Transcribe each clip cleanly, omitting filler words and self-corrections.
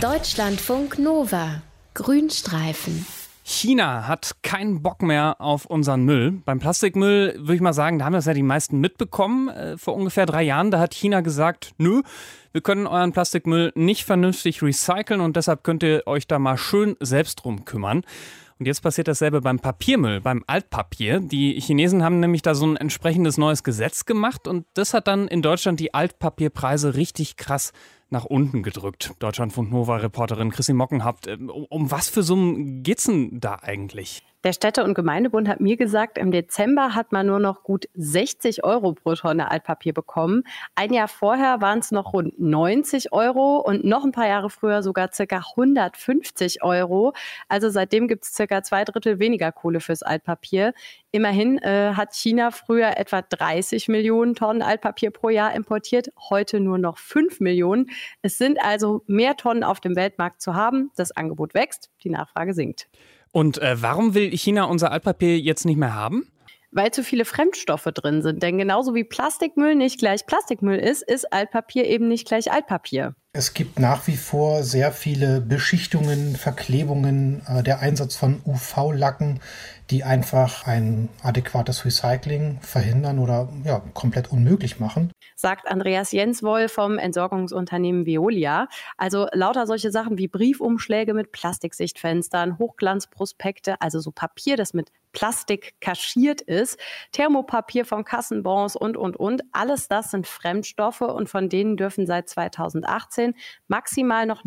Deutschlandfunk Nova. Grünstreifen. China hat keinen Bock mehr auf unseren Müll. Beim Plastikmüll würde ich mal sagen, da haben das ja die meisten mitbekommen. Vor ungefähr 3 Jahren, da hat China gesagt, nö, wir können euren Plastikmüll nicht vernünftig recyceln und deshalb könnt ihr euch da mal schön selbst drum kümmern. Und jetzt passiert dasselbe beim Papiermüll, beim Altpapier. Die Chinesen haben nämlich da so ein entsprechendes neues Gesetz gemacht und das hat dann in Deutschland die Altpapierpreise richtig krass nach unten gedrückt. Deutschlandfunk Nova-Reporterin Chrissy Mockenhaupt. Um was für Summen geht's denn da eigentlich? Der Städte- und Gemeindebund hat mir gesagt, im Dezember hat man nur noch gut 60 € pro Tonne Altpapier bekommen. Ein Jahr vorher waren es noch rund 90 € und noch ein paar Jahre früher sogar ca. 150 €. Also seitdem gibt es ca. 2/3 weniger Kohle fürs Altpapier. Immerhin hat China früher etwa 30 Millionen Tonnen Altpapier pro Jahr importiert, heute nur noch 5 Millionen. Es sind also mehr Tonnen auf dem Weltmarkt zu haben. Das Angebot wächst, die Nachfrage sinkt. Und warum will China unser Altpapier jetzt nicht mehr haben? Weil zu viele Fremdstoffe drin sind. Denn genauso wie Plastikmüll nicht gleich Plastikmüll ist Altpapier eben nicht gleich Altpapier. Es gibt nach wie vor sehr viele Beschichtungen, Verklebungen, der Einsatz von UV-Lacken, die einfach ein adäquates Recycling verhindern oder komplett unmöglich machen. Sagt Andreas Jenswoll vom Entsorgungsunternehmen Veolia. Also lauter solche Sachen wie Briefumschläge mit Plastiksichtfenstern, Hochglanzprospekte, also so Papier, das mit Plastik kaschiert ist, Thermopapier von Kassenbons und. Alles das sind Fremdstoffe und von denen dürfen seit 2018 maximal noch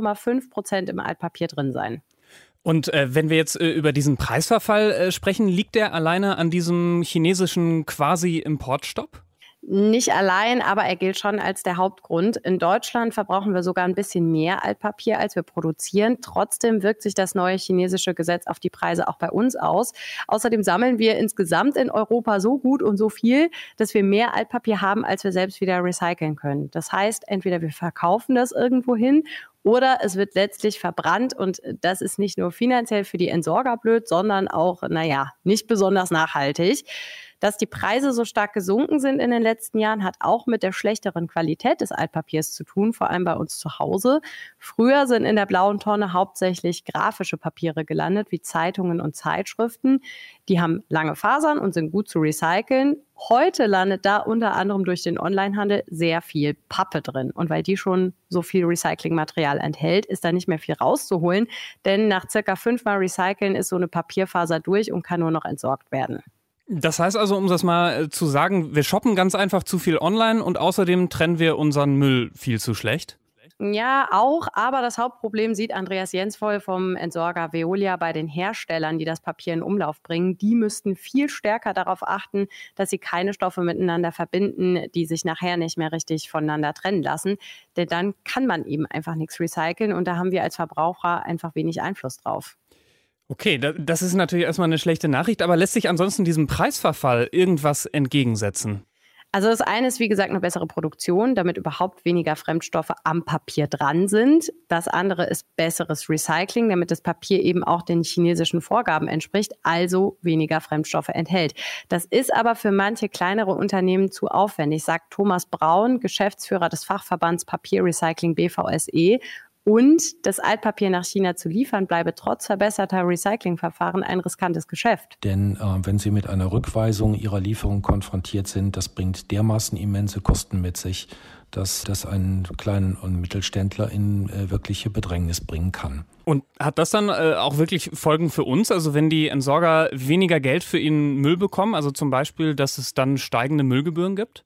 0,5% im Altpapier drin sein. Und wenn wir jetzt über diesen Preisverfall sprechen, liegt der alleine an diesem chinesischen Quasi-Importstopp? Nicht allein, aber er gilt schon als der Hauptgrund. In Deutschland verbrauchen wir sogar ein bisschen mehr Altpapier, als wir produzieren. Trotzdem wirkt sich das neue chinesische Gesetz auf die Preise auch bei uns aus. Außerdem sammeln wir insgesamt in Europa so gut und so viel, dass wir mehr Altpapier haben, als wir selbst wieder recyceln können. Das heißt, entweder wir verkaufen das irgendwo hin oder es wird letztlich verbrannt und das ist nicht nur finanziell für die Entsorger blöd, sondern auch, nicht besonders nachhaltig. Dass die Preise so stark gesunken sind in den letzten Jahren, hat auch mit der schlechteren Qualität des Altpapiers zu tun, vor allem bei uns zu Hause. Früher sind in der blauen Tonne hauptsächlich grafische Papiere gelandet, wie Zeitungen und Zeitschriften. Die haben lange Fasern und sind gut zu recyceln. Heute landet da unter anderem durch den Onlinehandel sehr viel Pappe drin. Und weil die schon so viel Recyclingmaterial enthält, ist da nicht mehr viel rauszuholen. Denn nach circa 5-mal Recyceln ist so eine Papierfaser durch und kann nur noch entsorgt werden. Das heißt also, um das mal zu sagen, wir shoppen ganz einfach zu viel online und außerdem trennen wir unseren Müll viel zu schlecht? Ja, auch, aber das Hauptproblem sieht Andreas Jenswoll vom Entsorger Veolia bei den Herstellern, die das Papier in Umlauf bringen. Die müssten viel stärker darauf achten, dass sie keine Stoffe miteinander verbinden, die sich nachher nicht mehr richtig voneinander trennen lassen. Denn dann kann man eben einfach nichts recyceln und da haben wir als Verbraucher einfach wenig Einfluss drauf. Okay, das ist natürlich erstmal eine schlechte Nachricht, aber lässt sich ansonsten diesem Preisverfall irgendwas entgegensetzen? Also das eine ist, wie gesagt, eine bessere Produktion, damit überhaupt weniger Fremdstoffe am Papier dran sind. Das andere ist besseres Recycling, damit das Papier eben auch den chinesischen Vorgaben entspricht, also weniger Fremdstoffe enthält. Das ist aber für manche kleinere Unternehmen zu aufwendig, sagt Thomas Braun, Geschäftsführer des Fachverbands Papierrecycling BVSE. Und das Altpapier nach China zu liefern, bleibe trotz verbesserter Recyclingverfahren ein riskantes Geschäft. Denn wenn Sie mit einer Rückweisung Ihrer Lieferung konfrontiert sind, das bringt dermaßen immense Kosten mit sich, dass das einen kleinen und Mittelständler in wirkliche Bedrängnis bringen kann. Und hat das dann auch wirklich Folgen für uns? Also wenn die Entsorger weniger Geld für ihren Müll bekommen, also zum Beispiel, dass es dann steigende Müllgebühren gibt?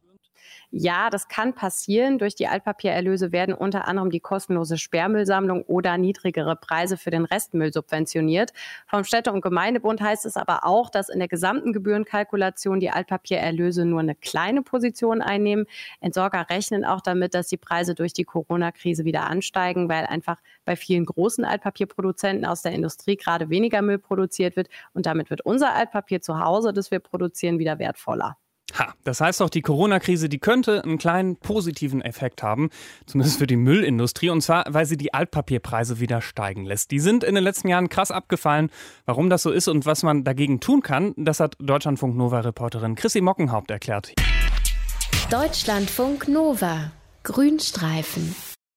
Ja, das kann passieren. Durch die Altpapiererlöse werden unter anderem die kostenlose Sperrmüllsammlung oder niedrigere Preise für den Restmüll subventioniert. Vom Städte- und Gemeindebund heißt es aber auch, dass in der gesamten Gebührenkalkulation die Altpapiererlöse nur eine kleine Position einnehmen. Entsorger rechnen auch damit, dass die Preise durch die Corona-Krise wieder ansteigen, weil einfach bei vielen großen Altpapierproduzenten aus der Industrie gerade weniger Müll produziert wird. Und damit wird unser Altpapier zu Hause, das wir produzieren, wieder wertvoller. Das heißt doch, die Corona-Krise, die könnte einen kleinen positiven Effekt haben, zumindest für die Müllindustrie, und zwar, weil sie die Altpapierpreise wieder steigen lässt. Die sind in den letzten Jahren krass abgefallen. Warum das so ist und was man dagegen tun kann, das hat Deutschlandfunk Nova-Reporterin Chrissy Mockenhaupt erklärt. Deutschlandfunk Nova. Grünstreifen.